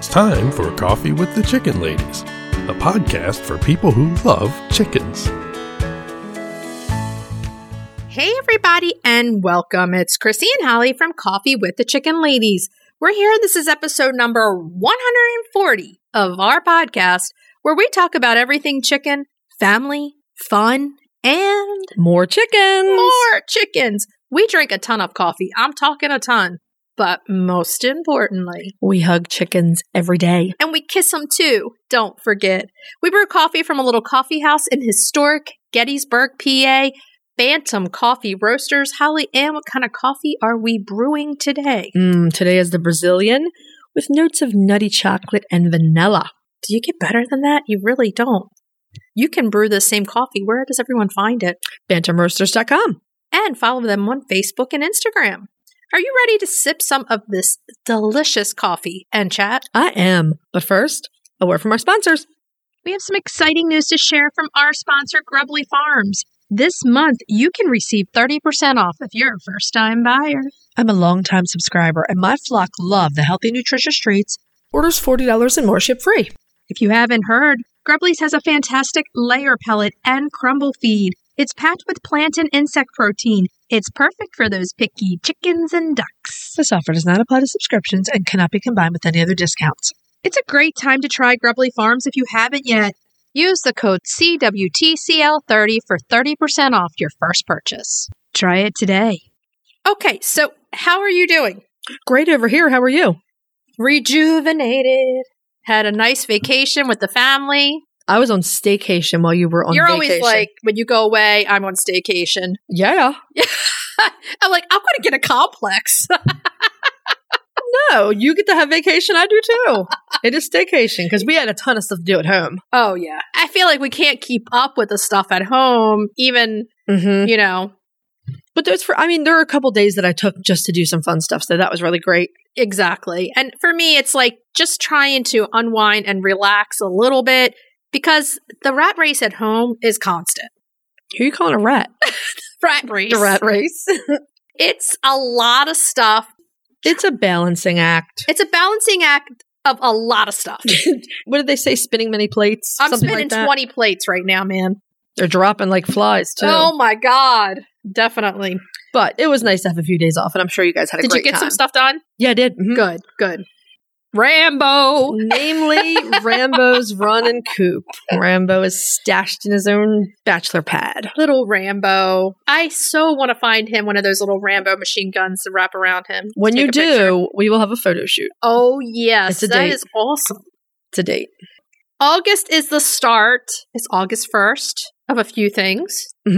time for Coffee with the Chicken Ladies, a podcast for people who love chickens. Hey everybody and welcome. It's Chrissy and Holly from Coffee with the Chicken Ladies. We're here. This is episode number 140 of our podcast where we talk about everything chicken, family, fun, and more chickens. More chickens. We drink a ton of coffee. I'm talking a ton. But most importantly, we hug chickens every day. And we kiss them too. Don't forget. We brew coffee from a little coffee house in historic Gettysburg, PA. Bantam Coffee Roasters. Holly Ann, what kind of coffee are we brewing today? Today is the Brazilian with notes of nutty chocolate and vanilla. Do you get better than that? You really don't. You can brew the same coffee. Where does everyone find it? BantamRoasters.com. And follow them on Facebook and Instagram. Are you ready to sip some of this delicious coffee and chat? I am. But first, a word from our sponsors. We have some exciting news to share from our sponsor, Grubbly Farms. This month, you can receive 30% off if you're a first-time buyer. I'm a long-time subscriber, and my flock love the healthy, nutritious treats. Orders $40 and more ship free. If you haven't heard, Grubbly's has a fantastic layer pellet and crumble feed. It's packed with plant and insect protein. It's perfect for those picky chickens and ducks. This offer does not apply to subscriptions and cannot be combined with any other discounts. It's a great time to try Grubbly Farms if you haven't yet. Use the code CWTCL30 for 30% off your first purchase. Try it today. Okay, so how are you doing? Great over here. How are you? Rejuvenated. Had a nice vacation with the family. I was on staycation while you were on vacation. You're always like, when you go away, I'm on staycation. Yeah. I'm like, I'm going to get a complex. No, you get to have vacation. I do too. It is staycation because we had a ton of stuff to do at home. Oh, yeah. I feel like we can't keep up with the stuff at home, even, you know. But there are a couple days that I took just to do some fun stuff. So that was really great. Exactly. And for me, it's like just trying to unwind and relax a little bit because the rat race at home is constant. Who are you calling a rat? Rat race. The rat race. It's a lot of stuff. It's a balancing act. It's a balancing act of a lot of stuff. What did they say? Spinning many plates? I'm spinning like 20 plates right now, man. They're dropping like flies, too. Oh, my God. Definitely. But it was nice to have a few days off, and I'm sure you guys had a great time. Did you get some stuff done? Yeah, I did. Mm-hmm. Good. Rambo. Namely, Rambo's run and coop. Rambo is stashed in his own bachelor pad. Little Rambo. I so want to find him one of those little Rambo machine guns to wrap around him. When you do, we will have a photo shoot. Oh, yes. That is awesome. It's a date. August is the start. It's August 1st of a few things.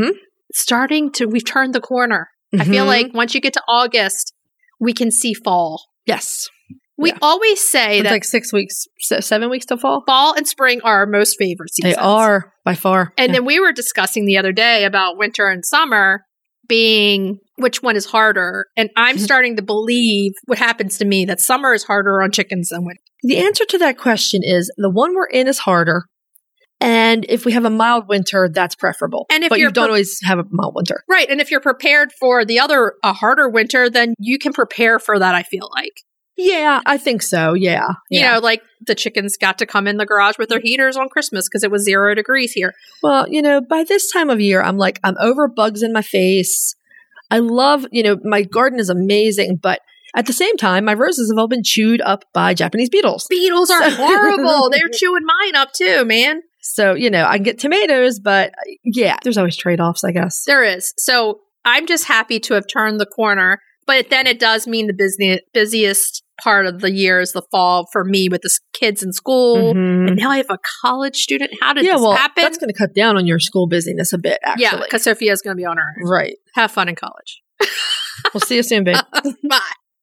Mm-hmm. We've turned the corner. Mm-hmm. I feel like once you get to August, we can see fall. Yes. We always say it's that like 6 weeks, 7 weeks to fall. Fall and spring are our most favorite seasons. They are, by far. And then we were discussing the other day about winter and summer being which one is harder. And I'm starting to believe what happens to me, that summer is harder on chickens than winter. The answer to that question is the one we're in is harder. And if we have a mild winter, that's preferable. But you don't always have a mild winter. Right. And if you're prepared for a harder winter, then you can prepare for that, I feel like. Yeah, I think so. Yeah. You know, like the chickens got to come in the garage with their heaters on Christmas because it was 0 degrees here. Well, by this time of year, I'm over bugs in my face. I love, my garden is amazing, but at the same time, my roses have all been chewed up by Japanese beetles. Beetles are horrible. They're chewing mine up too, man. So, I can get tomatoes, but yeah, there's always trade-offs, I guess. There is. So I'm just happy to have turned the corner. But then it does mean the busiest part of the year is the fall for me with the kids in school. Mm-hmm. And now I have a college student. How did this happen? That's going to cut down on your school busyness a bit, actually. Yeah, because Sophia's going to be on her own. Right. Have fun in college. We'll see you soon, babe. Bye.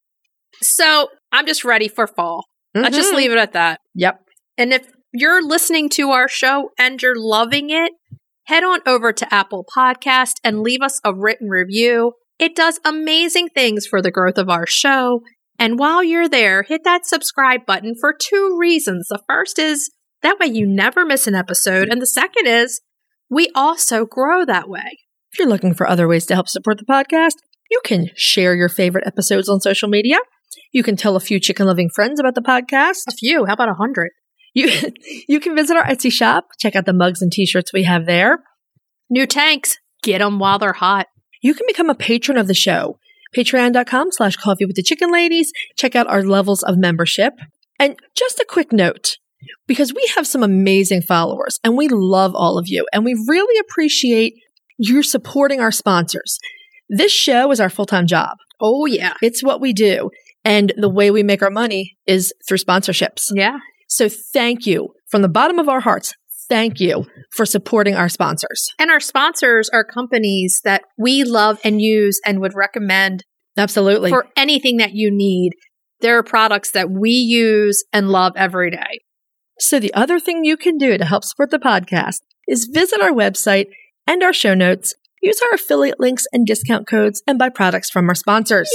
So I'm just ready for fall. Mm-hmm. Let's just leave it at that. Yep. And if you're listening to our show and you're loving it, head on over to Apple Podcast and leave us a written review. It does amazing things for the growth of our show. And while you're there, hit that subscribe button for 2 reasons. The first is that way you never miss an episode. And the second is we also grow that way. If you're looking for other ways to help support the podcast, you can share your favorite episodes on social media. You can tell a few chicken-loving friends about the podcast. A few. How about 100? You can visit our Etsy shop. Check out the mugs and t-shirts we have there. New tanks. Get them while they're hot. You can become a patron of the show. Patreon.com/Coffee with the Chicken Ladies. Check out our levels of membership. And just a quick note, because we have some amazing followers and we love all of you and we really appreciate you supporting our sponsors. This show is our full-time job. Oh, yeah. It's what we do. And the way we make our money is through sponsorships. Yeah. So thank you from the bottom of our hearts. Thank you for supporting our sponsors. And our sponsors are companies that we love and use and would recommend Absolutely. for anything that you need. There are products that we use and love every day. So the other thing you can do to help support the podcast is visit our website and our show notes, use our affiliate links and discount codes, and buy products from our sponsors.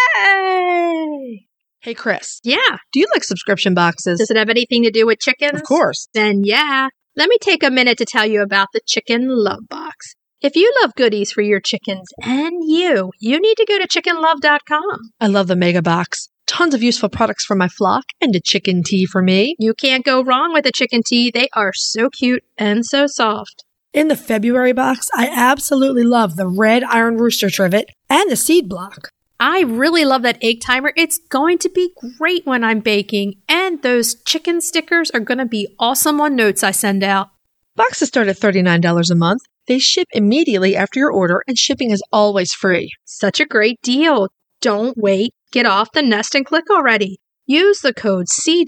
Yay! Hey, Chris. Yeah. Do you like subscription boxes? Does it have anything to do with chickens? Of course. Then yeah. Let me take a minute to tell you about the Chicken Love Box. If you love goodies for your chickens and you need to go to chickenlove.com. I love the Mega Box. Tons of useful products for my flock and a chicken tea for me. You can't go wrong with a chicken tea. They are so cute and so soft. In the February box, I absolutely love the red iron rooster trivet and the seed block. I really love that egg timer. It's going to be great when I'm baking. And those chicken stickers are going to be awesome on notes I send out. Boxes start at $39 a month. They ship immediately after your order, and shipping is always free. Such a great deal. Don't wait. Get off the nest and click already. Use the code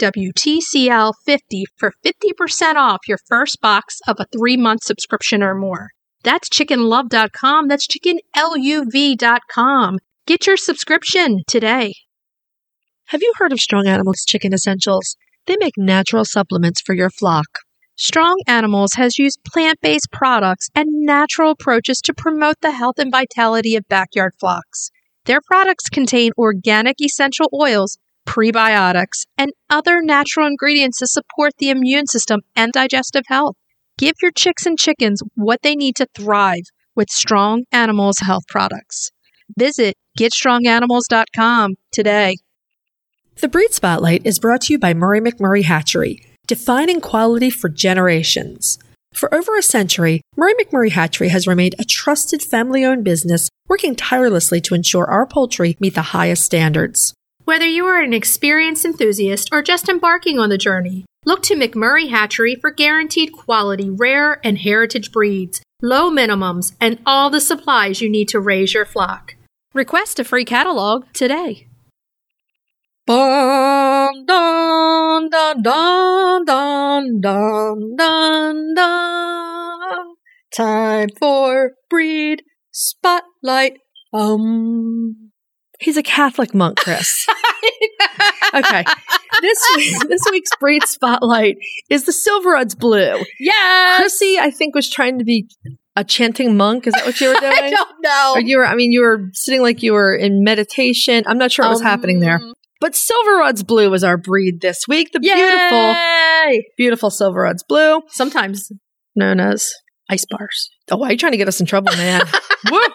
CWTCL50 for 50% off your first box of a 3-month subscription or more. That's chickenlove.com. That's chickenluv.com. Get your subscription today. Have you heard of Strong Animals Chicken Essentials? They make natural supplements for your flock. Strong Animals has used plant-based products and natural approaches to promote the health and vitality of backyard flocks. Their products contain organic essential oils, prebiotics, and other natural ingredients to support the immune system and digestive health. Give your chicks and chickens what they need to thrive with Strong Animals health products. Visit GetStrongAnimals.com today. The Breed Spotlight is brought to you by Murray McMurray Hatchery, defining quality for generations. For over a century, Murray McMurray Hatchery has remained a trusted family-owned business working tirelessly to ensure our poultry meet the highest standards. Whether you are an experienced enthusiast or just embarking on the journey, look to McMurray Hatchery for guaranteed quality, rare, and heritage breeds, low minimums, and all the supplies you need to raise your flock. Request a free catalog today. Dun, dun, dun, dun, dun, dun, dun, dun. Time for Breed Spotlight. He's a Catholic monk, Chris. Okay. This week's Breed Spotlight is the Silverod's Blue. Yes! Chrissy, I think, was trying to be a chanting monk. Is that what you were doing? I don't know. Or you were sitting like you were in meditation. I'm not sure what was happening there. But Silverod's Blue was our breed this week. The beautiful Silverod's Blue. Sometimes known as ice bars. Oh, why are you trying to get us in trouble, man? Whoop.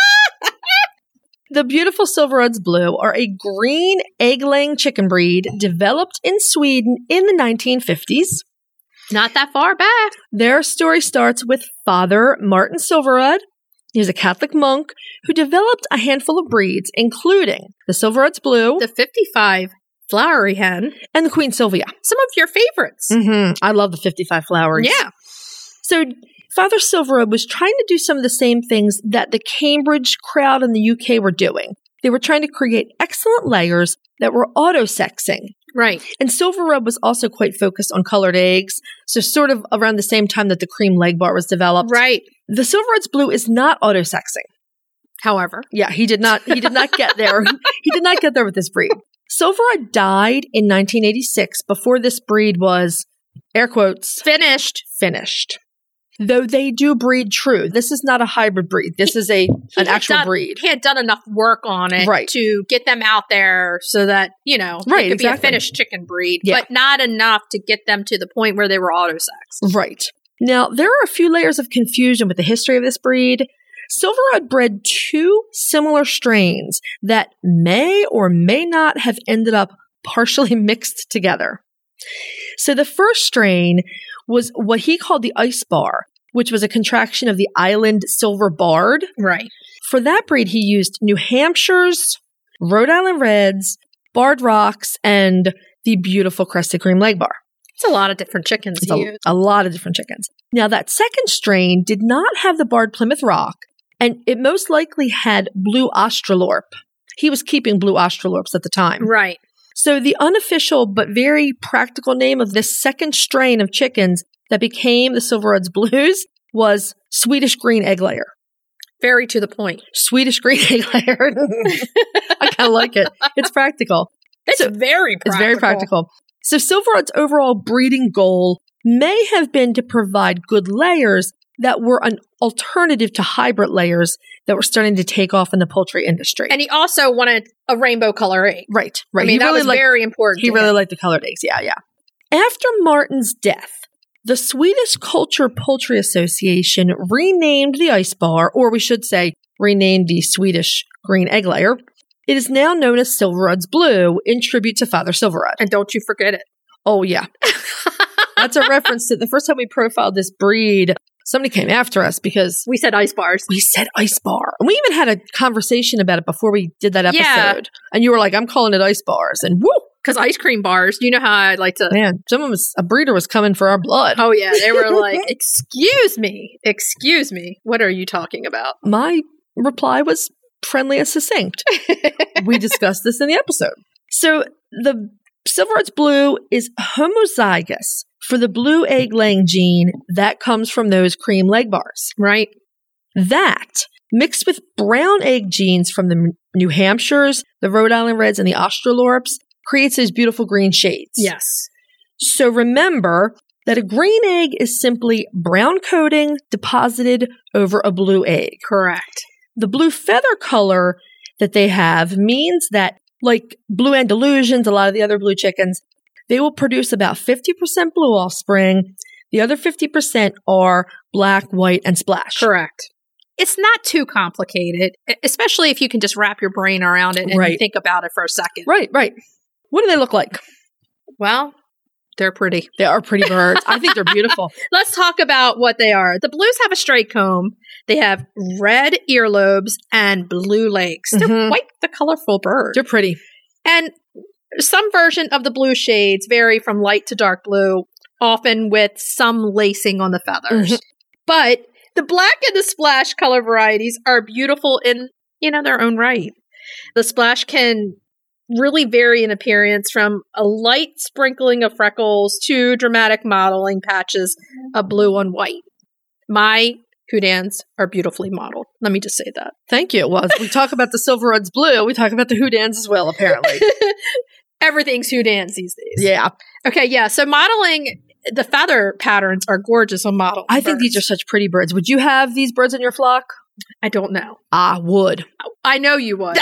The beautiful Silverod's Blue are a green egg-laying chicken breed developed in Sweden in the 1950s. Not that far back. Their story starts with Father Martin Silverod. He was a Catholic monk who developed a handful of breeds, including the Silverod's Blue, the 55 flowery hen, and the Queen Sylvia. Some of your favorites. Mm-hmm. I love the 55 floweries. Yeah. So Father Silverod was trying to do some of the same things that the Cambridge crowd in the UK were doing. They were trying to create excellent layers that were auto-sexing. Right. And Silverod was also quite focused on colored eggs, so sort of around the same time that the cream leg bar was developed. Right. The Silverod's Blue is not auto-sexing. However. Yeah, he did not get there. He did not get there with this breed. Silverod died in 1986 before this breed was, air quotes, finished. Though they do breed true. This is not a hybrid breed. This is an actual breed. He had done enough work on it to get them out there so that, it could be a finished chicken breed, but not enough to get them to the point where they were auto-sexed. Right. Now, there are a few layers of confusion with the history of this breed. Silverwood bred two similar strains that may or may not have ended up partially mixed together. So the first strain was what he called the Ice Bar, which was a contraction of the Island Silver Bard. Right. For that breed, he used New Hampshire's, Rhode Island Reds, Barred Rocks, and the beautiful Crested Cream Leg Bar. It's a lot of different chickens to use. A lot of different chickens. Now, that second strain did not have the Barred Plymouth Rock, and it most likely had Blue Australorp. He was keeping Blue Australorps at the time. Right. So the unofficial but very practical name of this second strain of chickens that became the Silverwoods Blues was Swedish Green Egg Layer. Very to the point. Swedish Green Egg Layer. I kind of like it. It's practical. It's very practical. It's very practical. So Silverwood's overall breeding goal may have been to provide good layers that were an alternative to hybrid layers that were starting to take off in the poultry industry. And he also wanted a rainbow color egg. Right. I mean, that was very important. He really liked the colored eggs. Yeah. After Martin's death, the Swedish Culture Poultry Association renamed the Ice Bar, or we should say, renamed the Swedish Green Egg Layer. It is now known as Silverwoods Blue in tribute to Father Silverwood. And don't you forget it. Oh, yeah. That's a reference to the first time we profiled this breed. Somebody came after us because we said Ice Bars. We said Ice Bar. And we even had a conversation about it before we did that episode. Yeah. And you were like, I'm calling it Ice Bars. And woo! Because ice cream bars, you know how I like to... Man, a breeder was coming for our blood. Oh, yeah. They were like, excuse me. What are you talking about? My reply was friendly and succinct. We discussed this in the episode. So the Silverwoods Blue is homozygous for the blue egg-laying gene that comes from those cream leg bars. Right. That, mixed with brown egg genes from the New Hampshires, the Rhode Island Reds, and the Australorps, creates those beautiful green shades. Yes. So remember that a green egg is simply brown coating deposited over a blue egg. Correct. The blue feather color that they have means that, like Blue Andalusians, a lot of the other blue chickens, they will produce about 50% blue offspring. The other 50% are black, white, and splash. Correct. It's not too complicated, especially if you can just wrap your brain around it and think about it for a second. Right. What do they look like? Well, they're pretty. They are pretty birds. I think they're beautiful. Let's talk about what they are. The blues have a straight comb. They have red earlobes and blue legs. They're quite the colorful bird. They're pretty. And some version of the blue shades vary from light to dark blue, often with some lacing on the feathers. But the black and the splash color varieties are beautiful in, their own right. The splash can really vary in appearance from a light sprinkling of freckles to dramatic modeling patches of blue on white. My Houdans are beautifully modeled. Let me just say that. Thank you. Well, as we talk about the Silverwoods Blue, we talk about the Houdans as well, apparently. Everything's Houdans these days. Yeah. Okay, yeah. So modeling, the feather patterns are gorgeous on model. I think these are such pretty birds. Would you have these birds in your flock? I don't know. I would. I know you would.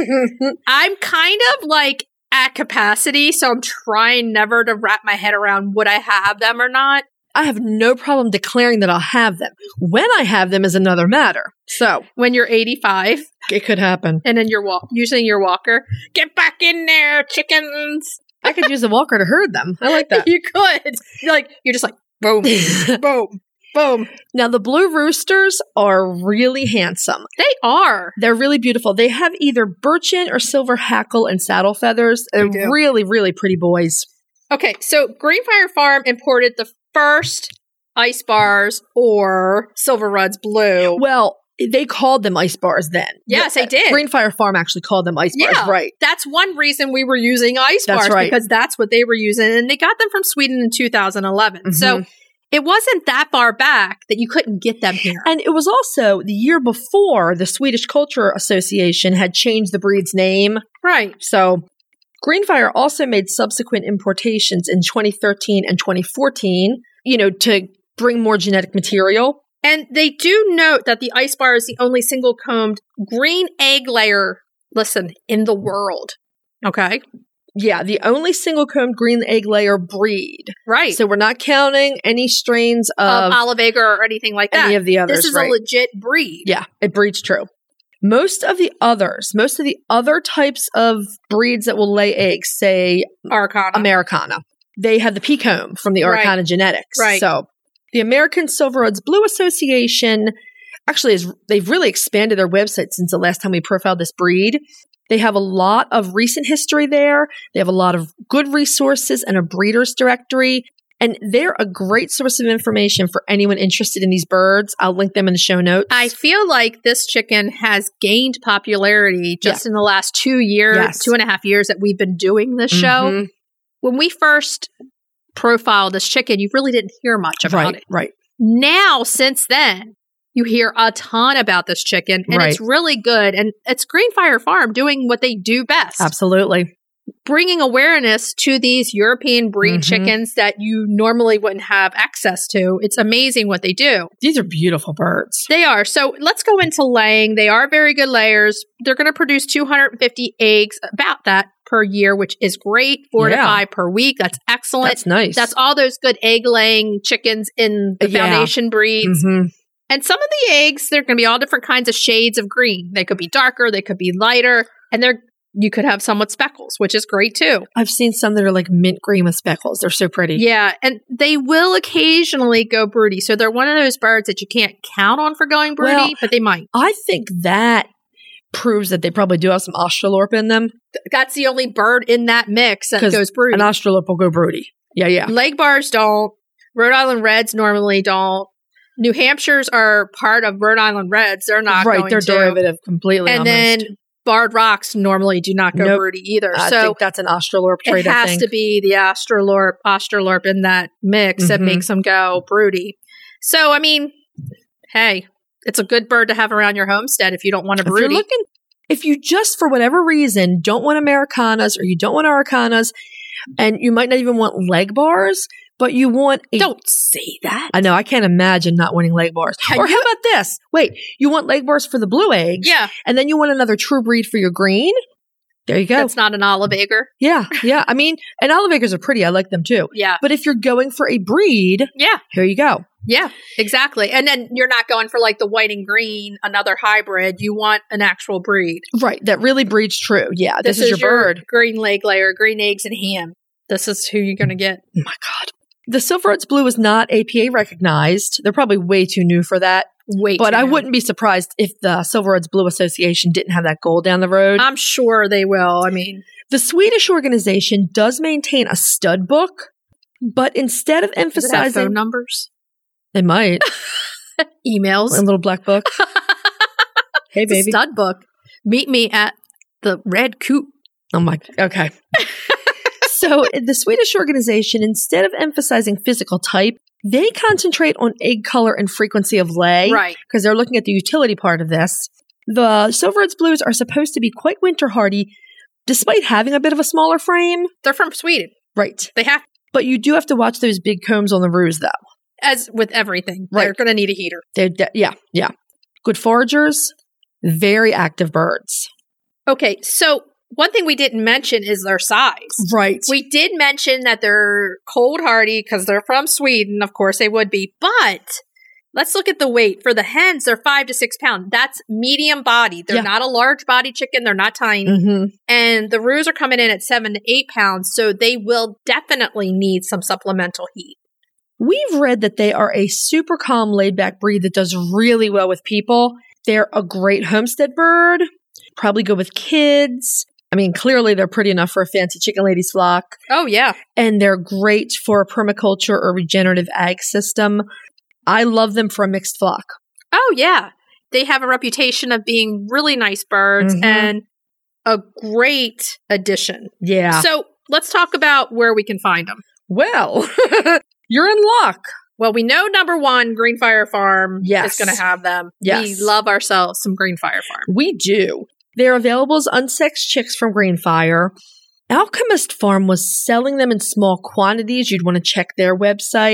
I'm kind of like at capacity, so I'm trying never to wrap my head around would I have them or not. I have no problem declaring that I'll have them. When I have them is another matter. So when you're 85, it could happen. And then you're using your walker. Get back in there, chickens. I could use a walker to herd them. I like that. You could. You're just like, boom, boom. Boom. Now, the blue roosters are really handsome. They are. They're really beautiful. They have either birchen or silver hackle and saddle feathers. They're really, really pretty boys. Okay, so Greenfire Farm imported the first Ice Bars or Silverwoods Blue. Well, they called them Ice Bars then. Yes, they did. Greenfire Farm actually called them Ice Bars, right. That's one reason we were using Ice Bars, because that's what they were using. And they got them from Sweden in 2011. So it wasn't that far back that you couldn't get them here. And it was also the year before the Swedish Culture Association had changed the breed's name. Right. So Greenfire also made subsequent importations in 2013 and 2014, to bring more genetic material. And they do note that the Ice Bar is the only single-combed green egg layer, in the world. Okay? Yeah, the only single-combed green egg layer breed. Right. So we're not counting any strains of olive egg or anything like that. any of the others. This is right? a legit breed. Yeah, it breeds true. Most of the other types of breeds that will lay eggs, say Americana, they have the Pecomb from the Araucana genetics. Right. So the American Silveroids Blue Association actually they've really expanded their website since the last time we profiled this breed. They have a lot of recent history there. They have a lot of good resources and a breeder's directory. And they're a great source of information for anyone interested in these birds. I'll link them in the show notes. I feel like this chicken has gained popularity just in the last 2 years, 2.5 years that we've been doing this show. When we first profiled this chicken, you really didn't hear much about it. Right. Now, since then, you hear a ton about this chicken, and it's really good. And it's Greenfire Farm doing what they do best. Absolutely. Bringing awareness to these European breed chickens that you normally wouldn't have access to. It's amazing what they do. These are beautiful birds. They are. So let's go into laying. They are very good layers. They're going to produce 250 eggs, about that per year, which is great. 4 to 5 per week. That's excellent. That's nice. That's all those good egg-laying chickens in the foundation breeds. And some of the eggs, they're going to be all different kinds of shades of green. They could be darker. They could be lighter. And you could have some with speckles, which is great too. I've seen some that are like mint green with speckles. They're so pretty. Yeah, and they will occasionally go broody. So they're one of those birds that you can't count on for going broody, but they might. I think that proves that they probably do have some Australorp in them. That's the only bird in that mix that goes broody. An Australorp will go broody. Yeah. Leg bars don't. Rhode Island Reds normally don't. New Hampshires are part of Rhode Island Reds. They're not going to. Right, they're derivative completely. And then Barred Rocks normally do not go broody either. I think that's an Australorp trait. It has to be the Australorp in that mix that makes them go broody. So, I mean, hey, it's a good bird to have around your homestead if you don't want a broody. If you just, for whatever reason, don't want Americanas or you don't want Araucanas, and you might not even want leg bars, but you want Don't say that. I know. I can't imagine not wanting leg bars. Or how about this? Wait, you want leg bars for the blue eggs? Yeah. And then you want another true breed for your green? There you go. That's not an olive egger. Yeah. I mean, and olive eggers are pretty. I like them too. Yeah. But if you're going for a breed, here you go. Yeah, exactly. And then you're not going for like the white and green, another hybrid. You want an actual breed. Right. That really breeds true. Yeah. This is your bird. Green leg layer, green eggs and ham. This is who you're going to get. Oh my God. The Silveroids Blue is not APA recognized. They're probably way too new for that. But I wouldn't be surprised if the Silveroids Blue Association didn't have that goal down the road. I'm sure they will. I mean, the Swedish organization does maintain a stud book, but instead of emphasizing does it have phone numbers, they might emails, a little black book. Hey, baby, the stud book. Meet me at the Red Coop. Oh my. Okay. So the Swedish organization, instead of emphasizing physical type, they concentrate on egg color and frequency of lay. Right. Because they're looking at the utility part of this. The Silveroids Blues are supposed to be quite winter hardy, despite having a bit of a smaller frame. They're from Sweden. Right. They have. But you do have to watch those big combs on the roos, though. As with everything. Right. They're going to need a heater. Yeah. Good foragers, very active birds. Okay, so one thing we didn't mention is their size. Right. We did mention that they're cold hardy because they're from Sweden. Of course they would be. But let's look at the weight. For the hens, they're 5 to 6 pounds. That's medium body. They're not a large body chicken. They're not tiny. And the roos are coming in at 7 to 8 pounds. So they will definitely need some supplemental heat. We've read that they are a super calm, laid-back breed that does really well with people. They're a great homestead bird. Probably go with kids. I mean, clearly they're pretty enough for a fancy chicken lady's flock. Oh, yeah. And they're great for a permaculture or regenerative ag system. I love them for a mixed flock. Oh, yeah. They have a reputation of being really nice birds and a great addition. Yeah. So let's talk about where we can find them. Well, you're in luck. Well, we know number one, Greenfire Farm is going to have them. Yes. We love ourselves some Greenfire Farm. We do. They're available as unsexed chicks from Greenfire. Alchemist Farm was selling them in small quantities. You'd want to check their website.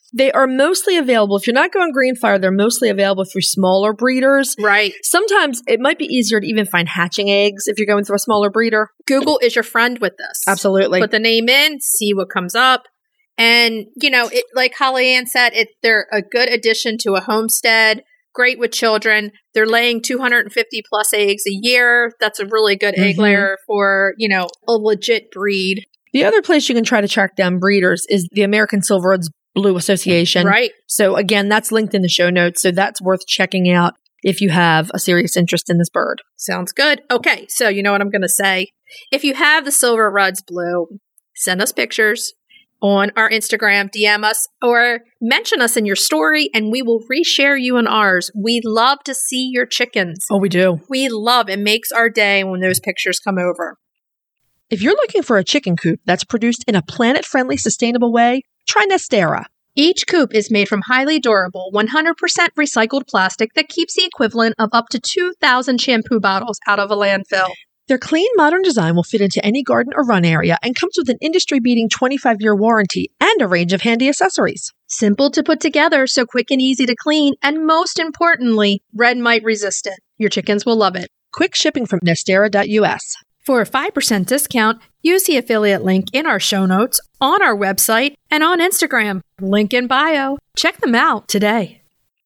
They are mostly available. If you're not going Greenfire, they're mostly available through smaller breeders. Right. Sometimes it might be easier to even find hatching eggs if you're going through a smaller breeder. Google is your friend with this. Absolutely. Put the name in, see what comes up. And, like Holly Ann said, they're a good addition to a homestead. Great with children. They're laying 250 plus eggs a year. That's a really good egg layer for, a legit breed. The other place you can try to track down breeders is the American Silverwood's Blue Association. Right. So again, that's linked in the show notes. So that's worth checking out if you have a serious interest in this bird. Sounds good. Okay. So you know what I'm going to say. If you have the Silver Rudd's Blue, send us pictures on our Instagram, DM us, or mention us in your story, and we will reshare you on ours. We love to see your chickens. Oh, we do. We love it. Makes our day when those pictures come over. If you're looking for a chicken coop that's produced in a planet-friendly, sustainable way, try Nestera. Each coop is made from highly durable, 100% recycled plastic that keeps the equivalent of up to 2,000 shampoo bottles out of a landfill. Their clean, modern design will fit into any garden or run area and comes with an industry-beating 25-year warranty and a range of handy accessories. Simple to put together, so quick and easy to clean, and most importantly, red mite resistant. Your chickens will love it. Quick shipping from Nestera.us. For a 5% discount, use the affiliate link in our show notes, on our website, and on Instagram. Link in bio. Check them out today.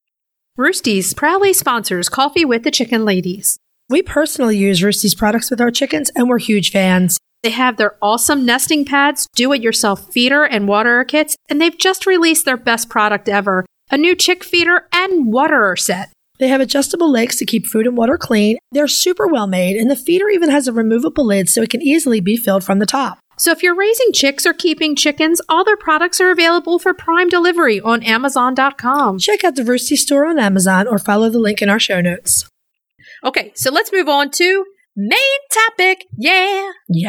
Roosty's proudly sponsors Coffee with the Chicken Ladies. We personally use Roosty's products with our chickens, and we're huge fans. They have their awesome nesting pads, do-it-yourself feeder and waterer kits, and they've just released their best product ever, a new chick feeder and waterer set. They have adjustable legs to keep food and water clean. They're super well made, and the feeder even has a removable lid so it can easily be filled from the top. So if you're raising chicks or keeping chickens, all their products are available for Prime delivery on Amazon.com. Check out the Roosty store on Amazon or follow the link in our show notes. Okay, so let's move on to main topic. Yeah.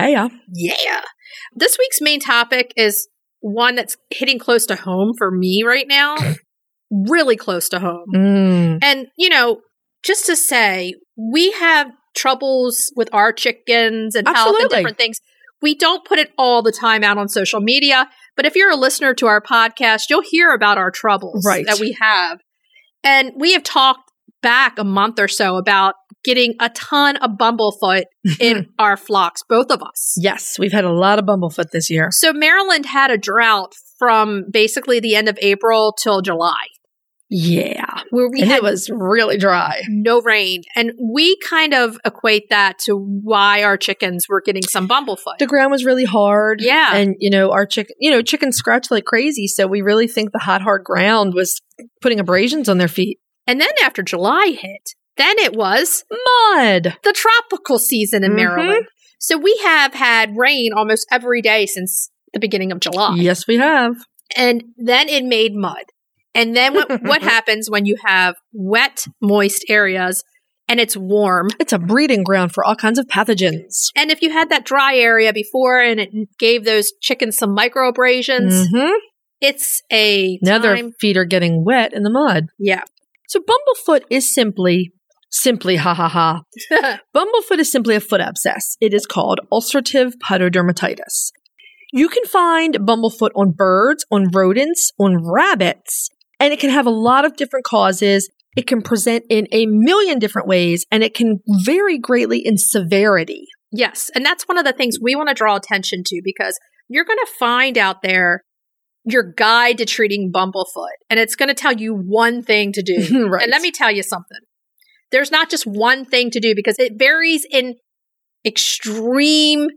This week's main topic is one that's hitting close to home for me right now. Really close to home. And, just to say, we have troubles with our chickens and health and different things. We don't put it all the time out on social media, but if you're a listener to our podcast, you'll hear about our troubles that we have. And we have talked back a month or so about getting a ton of bumblefoot in our flocks, both of us. Yes, we've had a lot of bumblefoot this year. So Maryland had a drought from basically the end of April till July. Yeah. Where it was really dry. No rain. And we kind of equate that to why our chickens were getting some bumblefoot. The ground was really hard. Yeah. And, our chickens scratch like crazy. So we really think the hard ground was putting abrasions on their feet. And then after July hit, then it was mud. The tropical season in Maryland. So we have had rain almost every day since the beginning of July. Yes, we have. And then it made mud. And then what happens when you have wet, moist areas and it's warm? It's a breeding ground for all kinds of pathogens. And if you had that dry area before and it gave those chickens some microabrasions, it's a now their feet are getting wet in the mud. Yeah. So bumblefoot is simply Bumblefoot is simply a foot abscess. It is called ulcerative pododermatitis. You can find bumblefoot on birds, on rodents, on rabbits, and it can have a lot of different causes. It can present in a million different ways, and it can vary greatly in severity. Yes, and that's one of the things we want to draw attention to, because you're going to find out there your guide to treating bumblefoot, and it's going to tell you one thing to do. Right. And let me tell you something. There's not just one thing to do, because it varies in extreme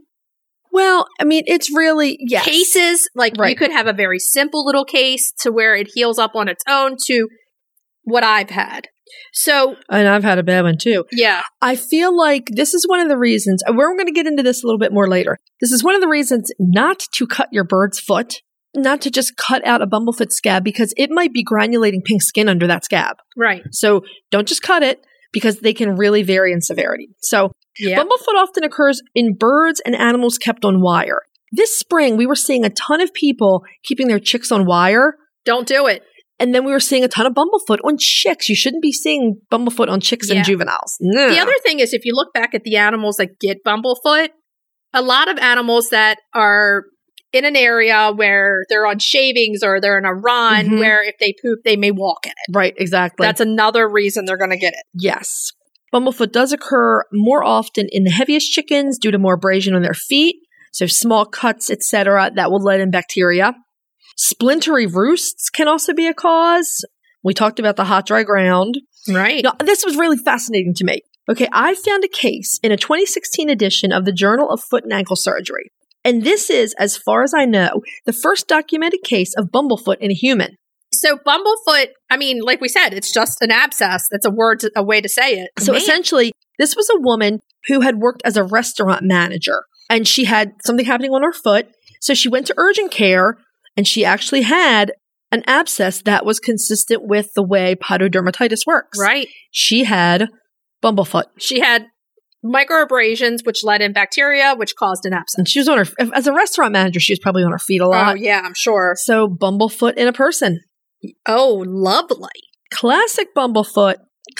it's really, cases. You could have a very simple little case to where it heals up on its own to what I've had. So, and I've had a bad one too. Yeah. I feel like this is one of the reasons, and we're going to get into this a little bit more later. This is one of the reasons not to cut your bird's foot, not to just cut out a bumblefoot scab, because it might be granulating pink skin under that scab. Right. So don't just cut it, because they can really vary in severity. So bumblefoot often occurs in birds and animals kept on wire. This spring, we were seeing a ton of people keeping their chicks on wire. Don't do it. And then we were seeing a ton of bumblefoot on chicks. You shouldn't be seeing bumblefoot on chicks and juveniles. No. The other thing is, if you look back at the animals that get bumblefoot, a lot of animals that are in an area where they're on shavings or they're in a run where if they poop, they may walk in it. Right, exactly. That's another reason they're going to get it. Yes. Bumblefoot does occur more often in the heaviest chickens due to more abrasion on their feet, so small cuts, etc., that will let in bacteria. Splintery roosts can also be a cause. We talked about the hot, dry ground. Right. Now, this was really fascinating to me. Okay, I found a case in a 2016 edition of the Journal of Foot and Ankle Surgery. And this is, as far as I know, the first documented case of bumblefoot in a human. So bumblefoot, I mean, like we said, it's just an abscess. That's a way to say it. So essentially, this was a woman who had worked as a restaurant manager, and she had something happening on her foot. So she went to urgent care, and she actually had an abscess that was consistent with the way pododermatitis works. Right. She had bumblefoot. She had microabrasions, which let in bacteria, which caused an abscess. And she was on her, as a restaurant manager, she was probably on her feet a lot. Oh, yeah, I'm sure. So bumblefoot in a person. Oh, lovely. Classic bumblefoot.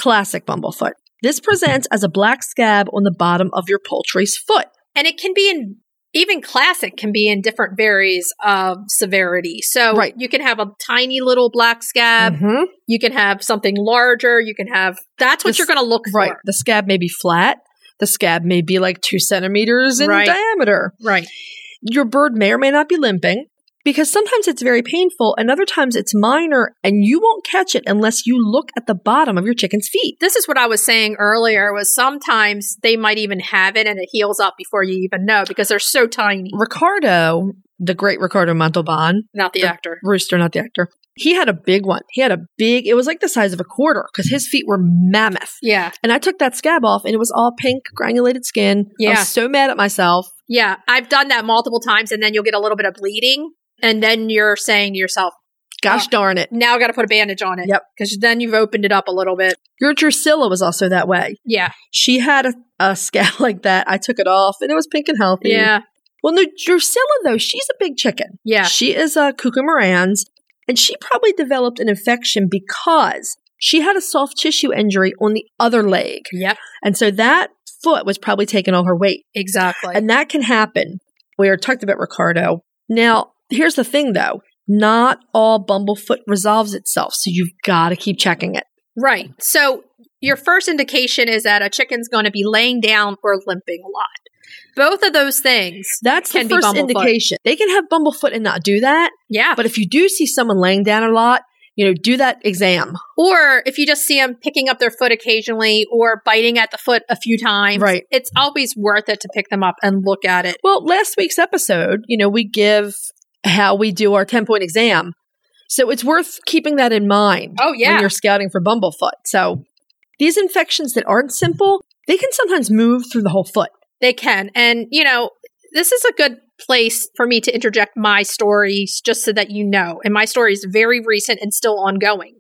This presents as a black scab on the bottom of your poultry's foot. And it can be even classic can be in different varies of severity. So you can have a tiny little black scab. You can have something larger. You can have, that's what you're going to look for. Right. The scab may be flat. The scab may be like 2 centimeters in diameter. Right. Your bird may or may not be limping, because sometimes it's very painful and other times it's minor and you won't catch it unless you look at the bottom of your chicken's feet. This is what I was saying earlier, was sometimes they might even have it and it heals up before you even know because they're so tiny. Ricardo, the great Ricardo Montalban. Not the actor. Rooster, not the actor. He had a big one. It was like the size of a quarter because his feet were mammoth. Yeah. And I took that scab off and it was all pink, granulated skin. Yeah. I was so mad at myself. Yeah. I've done that multiple times and then you'll get a little bit of bleeding. And then you're saying to yourself, gosh darn it. Now I got to put a bandage on it. Yep. Because then you've opened it up a little bit. Your Drusilla was also that way. Yeah. She had a scab like that. I took it off and it was pink and healthy. Yeah. Well, no, Drusilla, though, she's a big chicken. Yeah. She is a Cuckoo Moran's, and she probably developed an infection because she had a soft tissue injury on the other leg. Yep. And so that foot was probably taking all her weight. Exactly. And that can happen. We already talked about Ricardo. Now, here's the thing, though. Not all bumblefoot resolves itself, so you've got to keep checking it. Right. So your first indication is that a chicken's going to be laying down or limping a lot. Both of those things That's can the first be bumblefoot. indication. They can have bumblefoot and not do that. Yeah. But if you do see someone laying down a lot, do that exam. Or if you just see them picking up their foot occasionally or biting at the foot a few times, right. It's always worth it to pick them up and look at it. Well, last week's episode, we give how we do our 10-point exam. So it's worth keeping that in mind when you're scouting for bumblefoot. So these infections that aren't simple, they can sometimes move through the whole foot. They can. And, this is a good place for me to interject my stories just so that you know. And my story is very recent and still ongoing.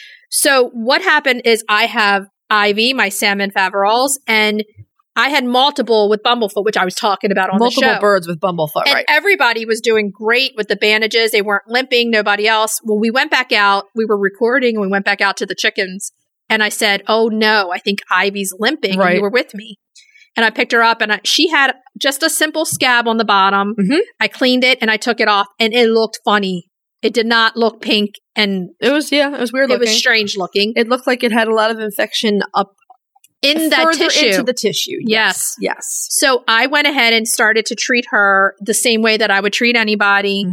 So what happened is I have Ivy, my salmon Faverolles, and I had multiple with bumblefoot, which I was talking about on the show. Multiple birds with bumblefoot, and right. Everybody was doing great with the bandages. They weren't limping, nobody else. When we went back out, we were recording and we went back out to the chickens. And I said, oh no, I think Ivy's limping. Right. And you were with me. And I picked her up and she had just a simple scab on the bottom. Mm-hmm. I cleaned it and I took it off and it looked funny. It did not look pink and it was weird looking. It was strange looking. It looked like it had a lot of infection up in that tissue. Into the tissue. Yes. Yes. So I went ahead and started to treat her the same way that I would treat anybody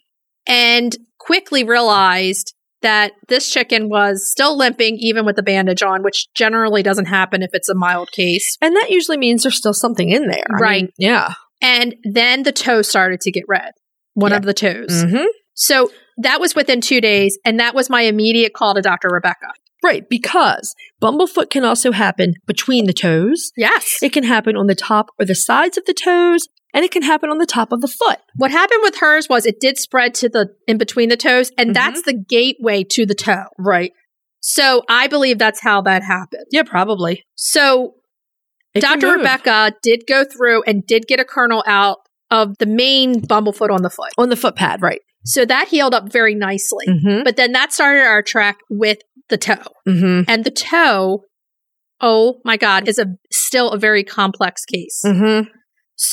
and quickly realized that this chicken was still limping even with the bandage on, which generally doesn't happen if it's a mild case. And that usually means there's still something in there. Right. Yeah. And then the toe started to get red, one of the toes. Mm-hmm. So that was within 2 days, and that was my immediate call to Dr. Rebecca. Right, because bumblefoot can also happen between the toes. Yes. It can happen on the top or the sides of the toes, and it can happen on the top of the foot. What happened with hers was it did spread to the in between the toes, and that's the gateway to the toe. Right. So I believe that's how that happened. Yeah, probably. So Dr. Rebecca did go through and did get a kernel out of the main bumblefoot on the foot. On the foot pad, right. So that healed up very nicely. Mm-hmm. But then that started our track with the toe. Mm-hmm. And the toe, oh my God, is still a very complex case. Mm-hmm. So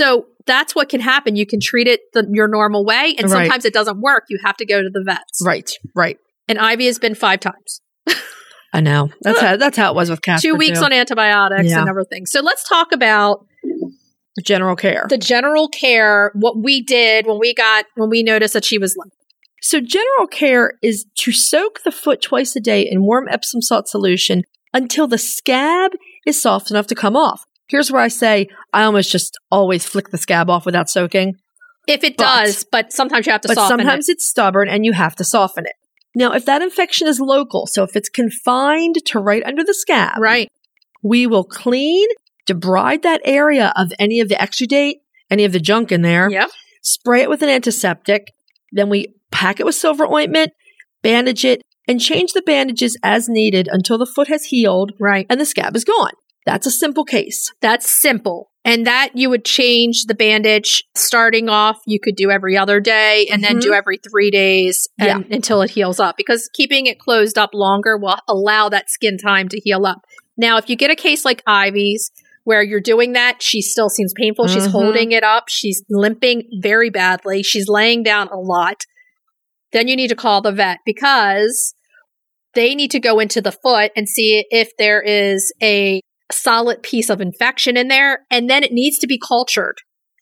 that's what can happen. You can treat it your normal way, and sometimes it doesn't work. You have to go to the vets. Right. And Ivy has been 5 times. I know. That's how it was with Casper. 2 weeks on antibiotics and everything. So let's talk about general care. The general care, what we did when we noticed that she was limping. So general care is to soak the foot twice a day in warm Epsom salt solution until the scab is soft enough to come off. Here's where I say I almost just always flick the scab off without soaking. If it does, but sometimes you have to soften it. But sometimes it's stubborn and you have to soften it. Now, if that infection is local, so if it's confined to right under the scab, we will clean, debride that area of any of the exudate, any of the junk in there, spray it with an antiseptic, then we pack it with silver ointment, bandage it, and change the bandages as needed until the foot has healed and the scab is gone. That's a simple case. That's simple. And that you would change the bandage starting off. You could do every other day and then do every 3 days until it heals up, because keeping it closed up longer will allow that skin time to heal up. Now, if you get a case like Ivy's where you're doing that, she still seems painful. She's holding it up. She's limping very badly. She's laying down a lot. Then you need to call the vet, because they need to go into the foot and see if there is a solid piece of infection in there, and then it needs to be cultured.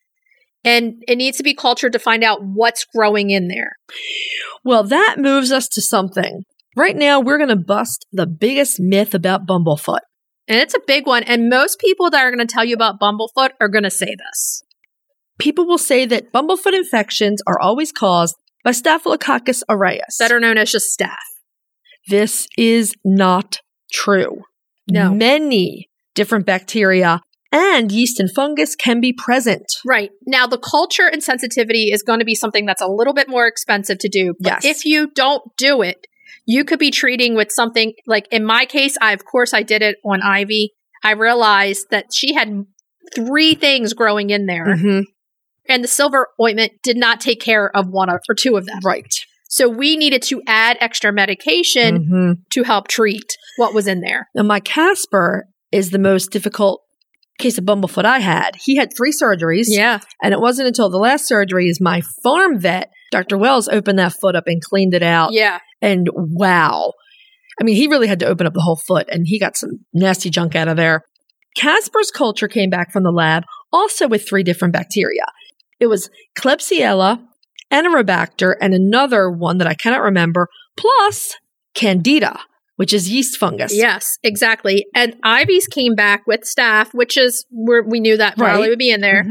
And it needs to be cultured to find out what's growing in there. Well, that moves us to something. Right now, we're going to bust the biggest myth about bumblefoot. And it's a big one. And most people that are going to tell you about bumblefoot are going to say this. People will say that bumblefoot infections are always caused by Staphylococcus aureus, better known as just staph. This is not true. No. Many different bacteria and yeast and fungus can be present. Right. Now, the culture and sensitivity is going to be something that's a little bit more expensive to do. But if you don't do it, you could be treating with something like, in my case, I did it on Ivy. I realized that she had 3 things growing in there. And the silver ointment did not take care of 1 or 2 of them. Right. So we needed to add extra medication to help treat what was in there. Now, my Casper is the most difficult case of bumblefoot I had. He had 3 surgeries. Yeah. And it wasn't until the last surgery is my farm vet, Dr. Wells, opened that foot up and cleaned it out. Yeah. And wow. I mean, he really had to open up the whole foot, and he got some nasty junk out of there. Casper's culture came back from the lab also with 3 different bacteria. It was Klebsiella, Anorobacter, and another one that I cannot remember, plus Candida, which is yeast fungus. Yes, exactly. And Ivy's came back with staph, which is where we knew that probably would be in there.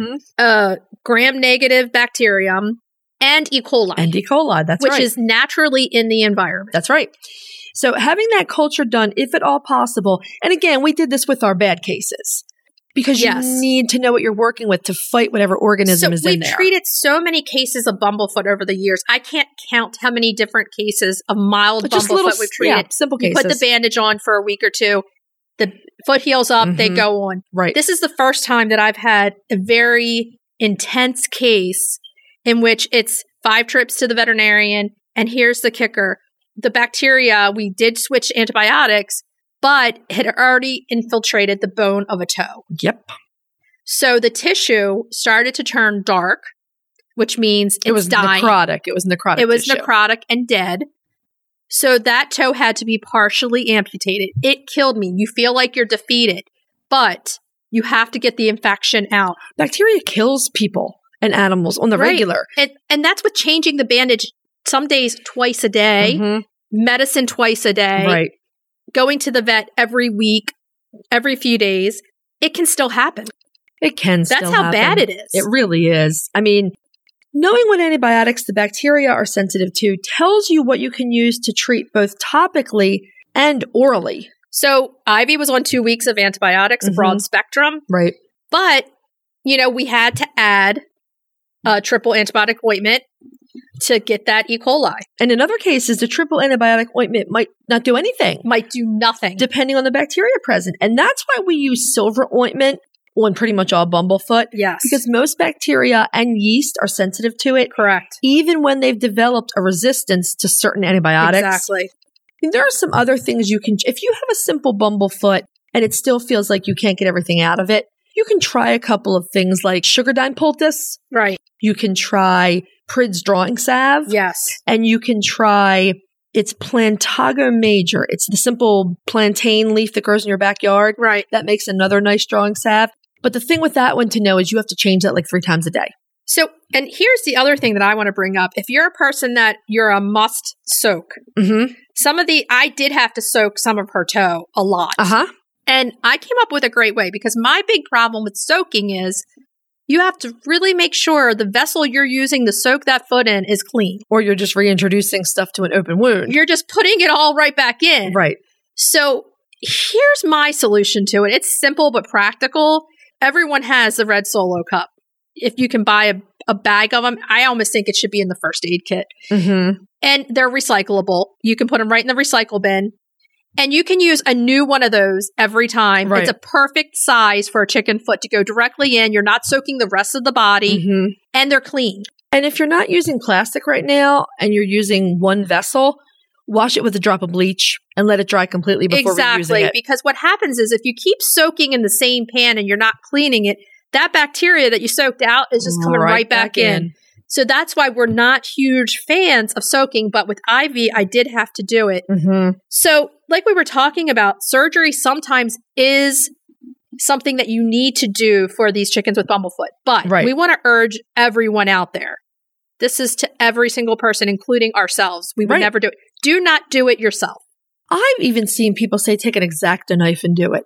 Gram-negative bacterium and E. coli. And E. coli, that's right. Which is naturally in the environment. That's right. So having that culture done, if at all possible, and again, we did this with our bad cases, because you need to know what you're working with to fight whatever organism is in there. We've treated so many cases of bumblefoot over the years. I can't count how many different cases of mild bumblefoot we've treated. Yeah, simple cases. You put the bandage on for a week or 2. The foot heals up. They go on. Right. This is the first time that I've had a very intense case in which it's 5 trips to the veterinarian. And here's the kicker. The bacteria, we did switch antibiotics, but had already infiltrated the bone of a toe. Yep. So the tissue started to turn dark, which means it was dying. Necrotic. It was necrotic. It was tissue. necrotic and dead. So that toe had to be partially amputated. It killed me. You feel like you're defeated, but you have to get the infection out. Bacteria kills people and animals on the regular. And that's with changing the bandage some days twice a day, medicine twice a day. Right. Going to the vet every week, every few days, it can still happen. It can still happen. That's how bad it is. It really is. I mean, knowing what antibiotics the bacteria are sensitive to tells you what you can use to treat both topically and orally. So Ivy was on 2 weeks of antibiotics, a broad spectrum. Right. But, we had to add a triple antibiotic ointment to get that E. coli. And in other cases, the triple antibiotic ointment might not do anything. Might do nothing. Depending on the bacteria present. And that's why we use silver ointment on pretty much all bumblefoot. Yes. Because most bacteria and yeast are sensitive to it. Correct. Even when they've developed a resistance to certain antibiotics. Exactly. And there are some other things you can, if you have a simple bumblefoot and it still feels like you can't get everything out of it, You can try a couple of things like Sugardyne poultice. Right. You can try Prid's drawing salve. Yes. And you can try, it's Plantago major. It's the simple plantain leaf that grows in your backyard. Right. That makes another nice drawing salve. But the thing with that one to know is you have to change that like 3 times a day. So, and here's the other thing that I want to bring up. If you're a person that you're a must soak, I did have to soak some of her toe a lot. And I came up with a great way because my big problem with soaking is you have to really make sure the vessel you're using to soak that foot in is clean. Or you're just reintroducing stuff to an open wound. You're just putting it all right back in. Right. So here's my solution to it. It's simple but practical. Everyone has the red Solo cup. If you can buy a bag of them, I almost think it should be in the first aid kit. And they're recyclable. You can put them right in the recycle bin. And you can use a new one of those every time. Right. It's a perfect size for a chicken foot to go directly in. You're not soaking the rest of the body. And they're clean. And if you're not using plastic right now and you're using one vessel, wash it with a drop of bleach and let it dry completely before reusing it. Because what happens is if you keep soaking in the same pan and you're not cleaning it, that bacteria that you soaked out is just coming right back in. So that's why we're not huge fans of soaking. But with Ivy, I did have to do it. So like we were talking about, surgery sometimes is something that you need to do for these chickens with bumblefoot. But we want to urge everyone out there. This is to every single person, including ourselves. We would never do it. Do not do it yourself. I've even seen people say take an X-Acto knife and do it.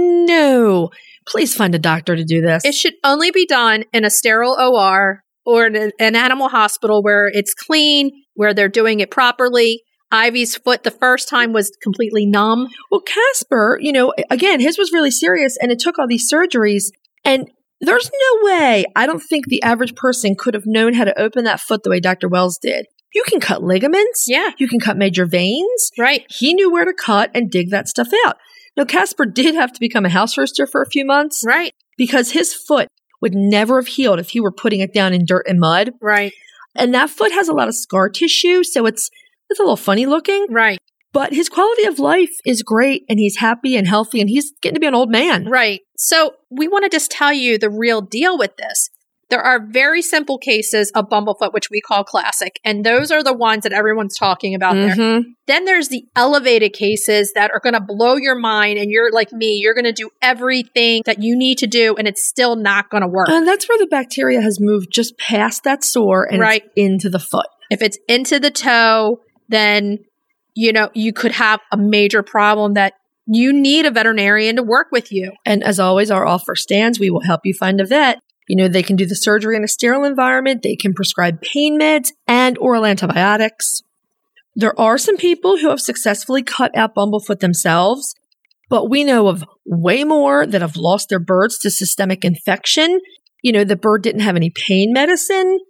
No. Please find a doctor to do this. It should only be done in a sterile OR or in an animal hospital where it's clean, where they're doing it properly. Ivy's foot the first time was completely numb. Well, Casper, again, his was really serious and it took all these surgeries. And there's no way, I don't think the average person could have known how to open that foot the way Dr. Wells did. You can cut ligaments. Yeah. You can cut major veins. Right. He knew where to cut and dig that stuff out. Now, Casper did have to become a house rooster for a few months. Right. Because his foot would never have healed if he were putting it down in dirt and mud. Right. And that foot has a lot of scar tissue, so it's a little funny looking. Right. But his quality of life is great, and he's happy and healthy, and he's getting to be an old man. Right. So we want to just tell you the real deal with this. There are very simple cases of bumblefoot, which we call classic, and those are the ones that everyone's talking about there. Then there's the elevated cases that are going to blow your mind, and you're like me, you're going to do everything that you need to do, and it's still not going to work. And that's where the bacteria has moved just past that sore and it's into the foot. If it's into the toe, then, you could have a major problem that you need a veterinarian to work with you. And as always, our offer stands. We will help you find a vet. They can do the surgery in a sterile environment. They can prescribe pain meds and oral antibiotics. There are some people who have successfully cut out bumblefoot themselves, but we know of way more that have lost their birds to systemic infection. The bird didn't have any pain medicine.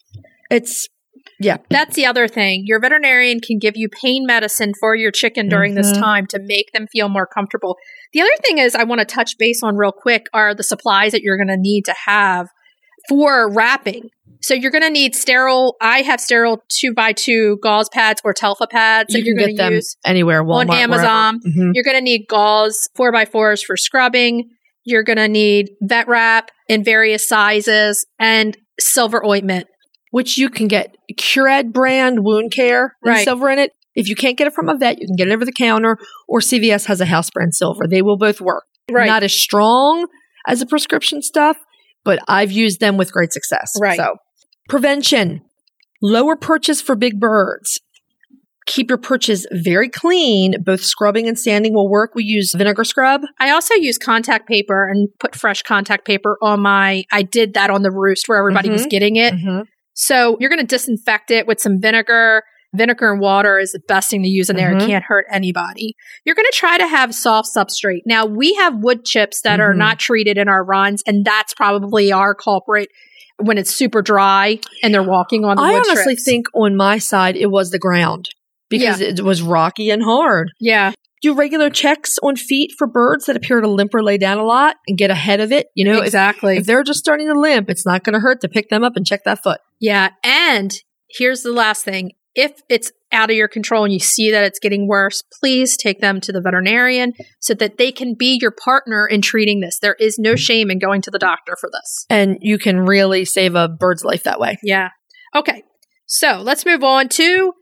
That's the other thing. Your veterinarian can give you pain medicine for your chicken during this time to make them feel more comfortable. The other thing is I want to touch base on real quick are the supplies that you're going to need to have for wrapping. So you're going to need sterile. I have sterile 2x2 gauze pads or Telfa pads that you're going to use anywhere, Walmart, on Amazon. You're going to need gauze 4x4s for scrubbing. You're going to need vet wrap in various sizes and silver ointment, which you can get Curad brand wound care and silver in it. If you can't get it from a vet, you can get it over the counter, or CVS has a house brand silver. They will both work. Not as strong as the prescription stuff, but I've used them with great success. So, prevention. Lower perches for big birds. Keep your perches very clean. Both scrubbing and sanding will work. We use vinegar scrub. I also use contact paper and put fresh contact paper on I did that on the roost where everybody was getting it. So you're going to disinfect it with some vinegar. Vinegar and water is the best thing to use in there. It can't hurt anybody. You're going to try to have soft substrate. Now, we have wood chips that are not treated in our runs, and that's probably our culprit when it's super dry and they're walking on the wood I honestly chips. think on my side, it was the ground because it was rocky and hard. Yeah. Do regular checks on feet for birds that appear to limp or lay down a lot and get ahead of it. Exactly. If they're just starting to limp, it's not going to hurt to pick them up and check that foot. Yeah. And here's the last thing. If it's out of your control and you see that it's getting worse, please take them to the veterinarian so that they can be your partner in treating this. There is no shame in going to the doctor for this. And you can really save a bird's life that way. Yeah. Okay. So let's move on to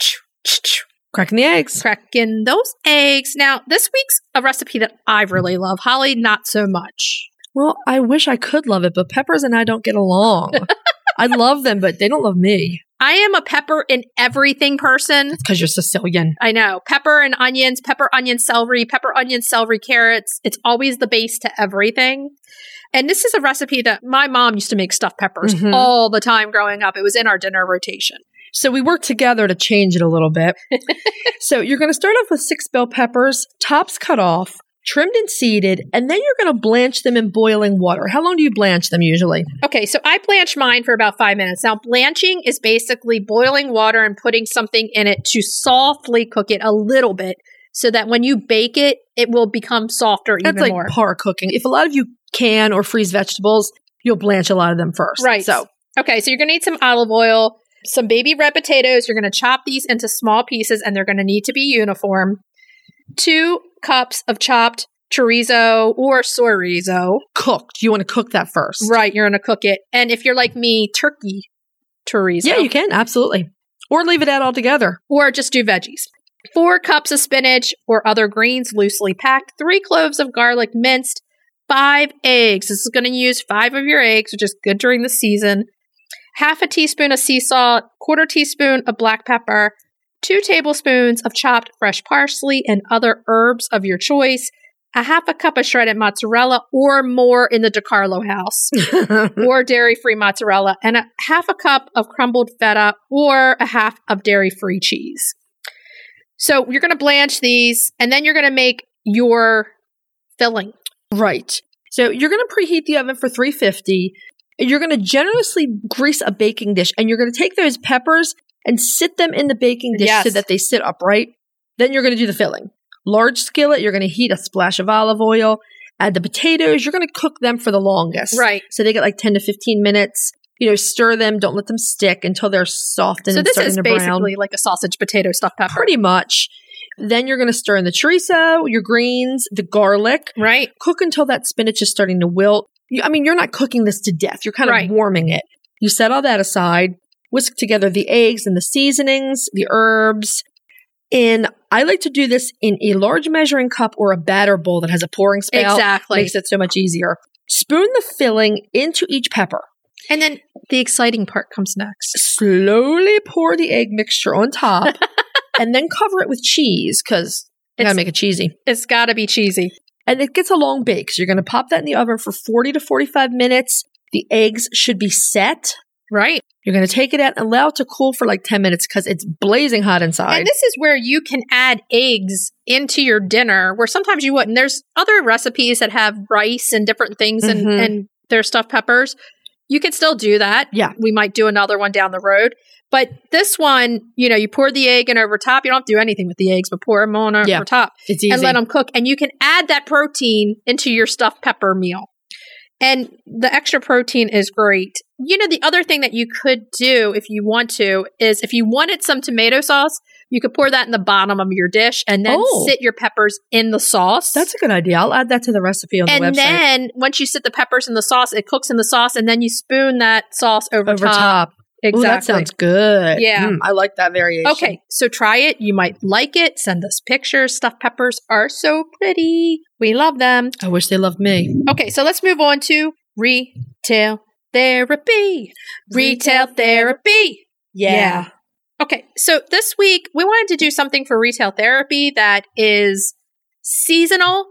Cracking the eggs. cracking those eggs. Now, this week's a recipe that I really love. Holly, not so much. Well, I wish I could love it, but Peppers and I don't get along. I love them, but they don't love me. I am a pepper in everything person. It's because you're Sicilian. I know. Pepper and onions, pepper, onion, celery, carrots. It's always the base to everything. And this is a recipe that my mom used to make stuffed peppers all the time growing up. It was in our dinner rotation. So we worked together to change it a little bit. So you're going to start off with 6 bell peppers, tops cut off, trimmed and seeded, and then you're going to blanch them in boiling water. How long do you blanch them usually? Okay, so I blanch mine for about 5 minutes. Now, blanching is basically boiling water and putting something in it to softly cook it a little bit so that when you bake it, it will become softer even more. That's like par cooking. If a lot of you can or freeze vegetables, you'll blanch a lot of them first. Right. Okay, so you're going to need some olive oil, some baby red potatoes. You're going to chop these into small pieces, and they're going to need to be uniform. 2 cups of chopped chorizo or chorizo. Cooked. You want to cook that first. Right, you're going to cook it. And if you're like me, turkey chorizo. Yeah, you can. Absolutely. Or leave it out altogether. Or just do veggies. 4 cups of spinach or other greens loosely packed. 3 cloves of garlic minced. 5 eggs. This is going to use 5 of your eggs, which is good during the season. Half a teaspoon of sea salt, 1/4 teaspoon of black pepper, 2 tablespoons of chopped fresh parsley and other herbs of your choice, a 1/2 cup of shredded mozzarella or more in the DiCarlo house, or dairy-free mozzarella, and a 1/2 cup of crumbled feta or a 1/2 of dairy-free cheese. So you're going to blanch these, and then you're going to make your filling. Right. So you're going to preheat the oven for 350. You're going to generously grease a baking dish, and you're going to take those peppers and sit them in the baking dish so that they sit upright. Then you're going to do the filling. Large skillet, you're going to heat a splash of olive oil. Add the potatoes. You're going to cook them for the longest. Right. So they get like 10 to 15 minutes. You know, stir them. Don't let them stick until they're soft and starting to brown. So this is basically like a sausage potato stuffed pepper. Pretty much. Then you're going to stir in the chorizo, your greens, the garlic. Right. Cook until that spinach is starting to wilt. You're not cooking this to death. You're kind of warming it. You set all that aside. Whisk together the eggs and the seasonings, the herbs. And I like to do this in a large measuring cup or a batter bowl that has a pouring spout. Exactly. Makes it so much easier. Spoon the filling into each pepper. And then the exciting part comes next. Slowly pour the egg mixture on top and then cover it with cheese because you got to make it cheesy. It's got to be cheesy. And it gets a long bake. So you're going to pop that in the oven for 40 to 45 minutes. The eggs should be set. Right. You're going to take it out and allow it to cool for like 10 minutes because it's blazing hot inside. And this is where you can add eggs into your dinner where sometimes you wouldn't. There's other recipes that have rice and different things and their stuffed peppers. You can still do that. Yeah. We might do another one down the road. But this one, you pour the egg in over top. You don't have to do anything with the eggs, but pour them on over top. It's easy. And let them cook. And you can add that protein into your stuffed pepper meal. And the extra protein is great. The other thing that you could do if you want to is if you wanted some tomato sauce, you could pour that in the bottom of your dish and then sit your peppers in the sauce. That's a good idea. I'll add that to the recipe on the website. And then once you sit the peppers in the sauce, it cooks in the sauce and then you spoon that sauce over top. Exactly. Ooh, that sounds good. Yeah. I like that variation. Okay, so try it. You might like it. Send us pictures. Stuffed peppers are so pretty. We love them. I wish they loved me. Okay, so let's move on to retail therapy. Retail therapy. Yeah. Okay, so this week we wanted to do something for retail therapy that is seasonal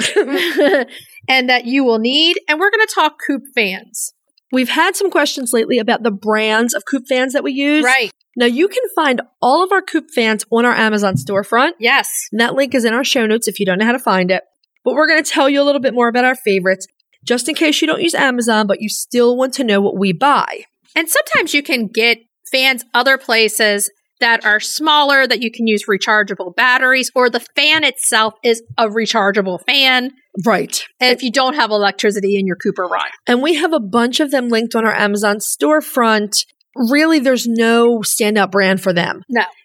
and that you will need. And we're going to talk Coop fans. We've had some questions lately about the brands of Coop fans that we use. Right. Now, you can find all of our Coop fans on our Amazon storefront. Yes. And that link is in our show notes if you don't know how to find it. But we're going to tell you a little bit more about our favorites, just in case you don't use Amazon, but you still want to know what we buy. And sometimes you can get fans other places that are smaller, that you can use rechargeable batteries, or the fan itself is a rechargeable fan. Right. And if you don't have electricity in your Cooper run. And we have a bunch of them linked on our Amazon storefront. Really, there's no standout brand for them. No.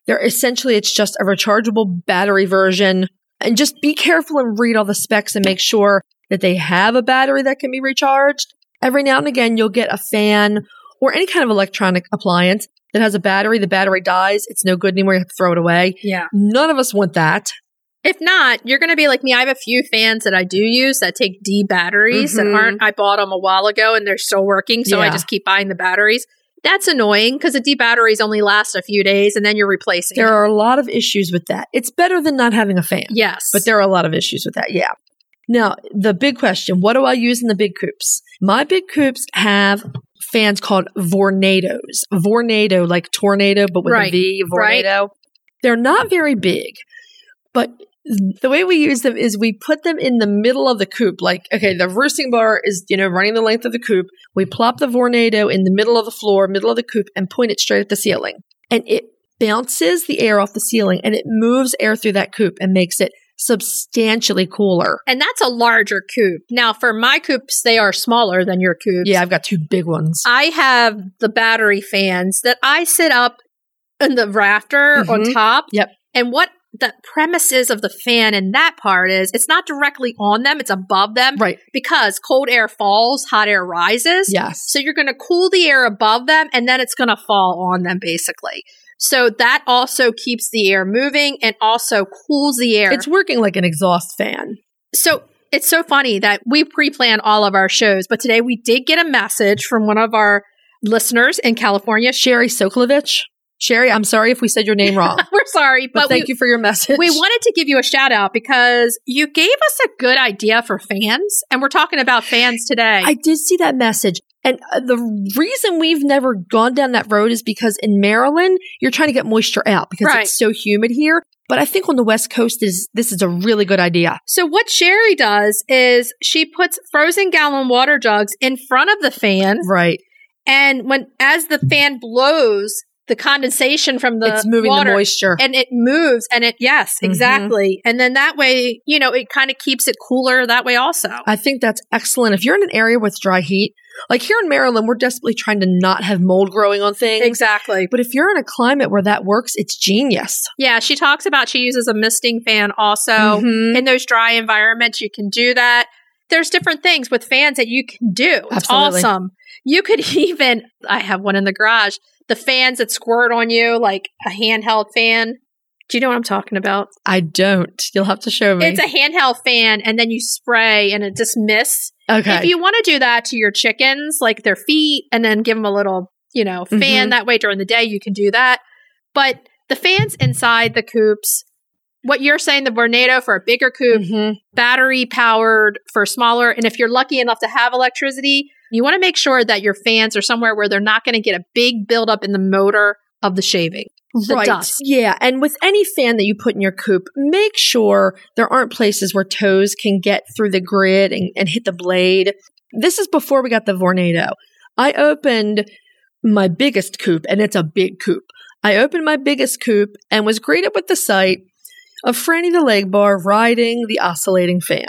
It's just a rechargeable battery version. And just be careful and read all the specs and make sure that they have a battery that can be recharged. Every now and again, you'll get a fan or any kind of electronic appliance that has a battery. The battery dies. It's no good anymore. You have to throw it away. Yeah. None of us want that. If not, you're going to be like me. I have a few fans that I do use that take D batteries that aren't, I bought them a while ago and they're still working. So I just keep buying the batteries. That's annoying because the D batteries only last a few days and then you're replacing There are a lot of issues with that. It's better than not having a fan. Yes. But there are a lot of issues with that. Yeah. Now, the big question, what do I use in the big coops? My big coops have fans called Vornados. Vornado, like tornado, but with a V, Vornado. Right. They're not very big, but the way we use them is we put them in the middle of the coop. Like, okay, the roosting bar is, running the length of the coop. We plop the Vornado in the middle of the floor, middle of the coop, and point it straight at the ceiling. And it bounces the air off the ceiling, and it moves air through that coop and makes it substantially cooler. And that's a larger coop. Now, for my coops, they are smaller than your coops. Yeah, I've got two big ones. I have the battery fans that I sit up in the rafter on top. Yep. And what the premises of the fan in that part is, it's not directly on them, it's above them. Right. Because cold air falls, hot air rises. Yes. So you're going to cool the air above them and then it's going to fall on them basically. So that also keeps the air moving and also cools the air. It's working like an exhaust fan. So it's so funny that we pre-plan all of our shows, but today we did get a message from one of our listeners in California, Sherry Sokolovich. Sherry, I'm sorry if we said your name wrong. We're sorry, but thank you for your message. We wanted to give you a shout out because you gave us a good idea for fans, and we're talking about fans today. I did see that message. And the reason we've never gone down that road is because in Maryland, you're trying to get moisture out because it's so humid here. But I think on the West Coast, this is a really good idea. So what Sherry does is she puts frozen gallon water jugs in front of the fan. Right. And as the fan blows, the condensation from the it's moving water, the moisture. And it moves. And exactly. And then that way, it kind of keeps it cooler that way also. I think that's excellent. If you're in an area with dry heat, like here in Maryland, we're desperately trying to not have mold growing on things. Exactly. But if you're in a climate where that works, it's genius. Yeah, she talks about she uses a misting fan also. In those dry environments, you can do that. There's different things with fans that you can do. It's awesome. You could even, I have one in the garage, the fans that squirt on you, like a handheld fan. Do you know what I'm talking about? I don't. You'll have to show me. It's a handheld fan, and then you spray, and it just mists. Okay. If you want to do that to your chickens, like their feet, and then give them a little, fan that way during the day, you can do that. But the fans inside the coops, what you're saying, the Vornado for a bigger coop, battery powered for smaller. And if you're lucky enough to have electricity, you want to make sure that your fans are somewhere where they're not going to get a big buildup in the motor of the shaving. The dust. Yeah. And with any fan that you put in your coop, make sure there aren't places where toes can get through the grid and hit the blade. This is before we got the Vornado. I opened my biggest coop, and it's a big coop. I opened my biggest coop and was greeted with the sight of Franny the leg bar riding the oscillating fan.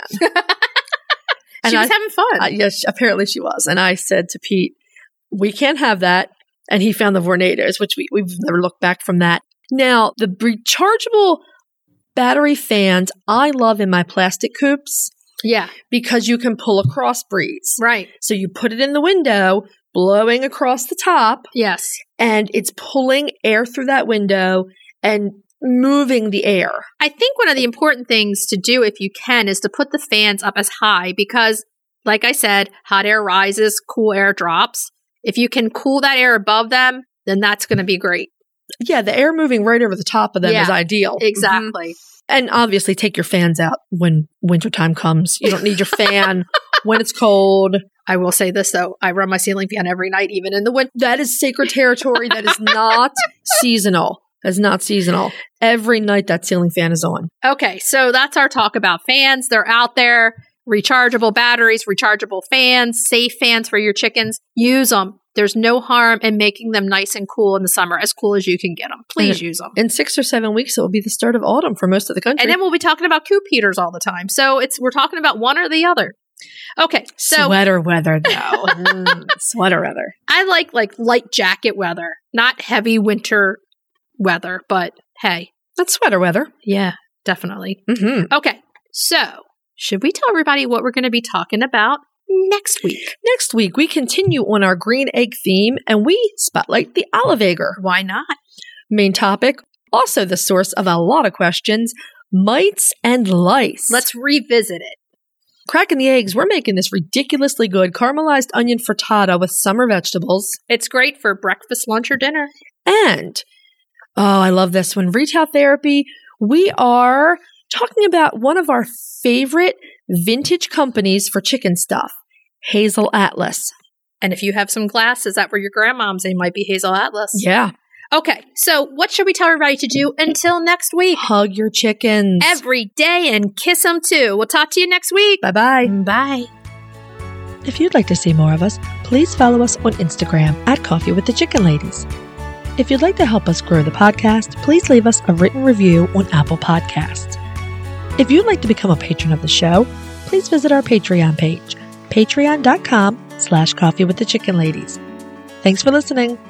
She was having fun. Yes, apparently she was. And I said to Pete, we can't have that. And he found the Vornados, which we've never looked back from that. Now, the rechargeable battery fans I love in my plastic coops. Yeah. Because you can pull a cross breeze. Right. So you put it in the window, blowing across the top. Yes. And it's pulling air through that window and moving the air. I think one of the important things to do, if you can, is to put the fans up as high because, like I said, hot air rises, cool air drops. If you can cool that air above them, then that's going to be great. Yeah, the air moving right over the top of them is ideal. Exactly. And obviously take your fans out when wintertime comes. You don't need your fan when it's cold. I will say this, though. I run my ceiling fan every night, even in the winter. That is sacred territory. That is not seasonal. That's not seasonal. Every night that ceiling fan is on. Okay, so that's our talk about fans. They're out there. Rechargeable batteries, rechargeable fans, safe fans for your chickens. Use them. There's no harm in making them nice and cool in the summer, as cool as you can get them. Please use them. In 6 or 7 weeks, it will be the start of autumn for most of the country. And then we'll be talking about coop heaters all the time. So we're talking about one or the other. Okay, so sweater weather, though. Sweater weather. I like light jacket weather, not heavy winter weather, but Hey. That's sweater weather. Yeah, definitely. Mm-hmm. Okay, so should we tell everybody what we're going to be talking about next week? Next week, we continue on our green egg theme and we spotlight the olive egger. Why not? Main topic, also the source of a lot of questions, mites and lice. Let's revisit it. Cracking the eggs, we're making this ridiculously good caramelized onion frittata with summer vegetables. It's great for breakfast, lunch, or dinner. And, oh, I love this one, retail therapy. We are talking about one of our favorite vintage companies for chicken stuff, Hazel Atlas. And if you have some glasses that were your grandmom's, they might be Hazel Atlas. Yeah. Okay, so what should we tell everybody to do until next week? Hug your chickens. Every day and kiss them too. We'll talk to you next week. Bye-bye. Bye. If you'd like to see more of us, please follow us on Instagram at Coffee with the Chicken Ladies. If you'd like to help us grow the podcast, please leave us a written review on Apple Podcasts. If you'd like to become a patron of the show, please visit our Patreon page, patreon.com/Coffee with the Chicken Ladies. Thanks for listening.